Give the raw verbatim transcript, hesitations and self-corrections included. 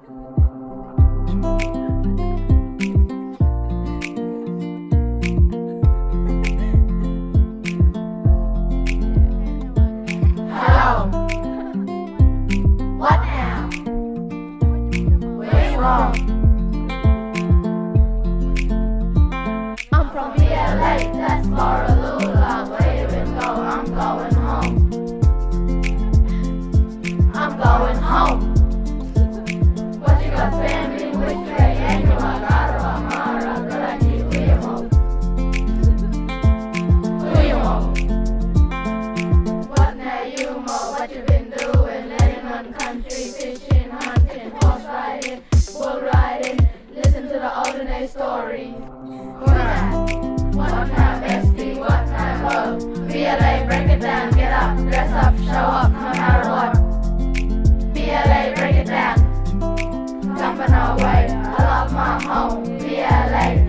Hello. What now? What's wrong? I'm from B L A, that's Florida. Where you go? I'm going home. I'm going home. What you got family with you? And you are Garo Amara, Garaji, who you mo? Who you mo? What now you mo? What you been doing? Letting on country, fishing, hunting, horse riding, bull riding. Listen to the olden day stories. Who now? What now, bestie? What now, love? B L A, break it down, get up, dress up, show up, no matter what. B L A, break it down. Jumping away, I love my home. B L A.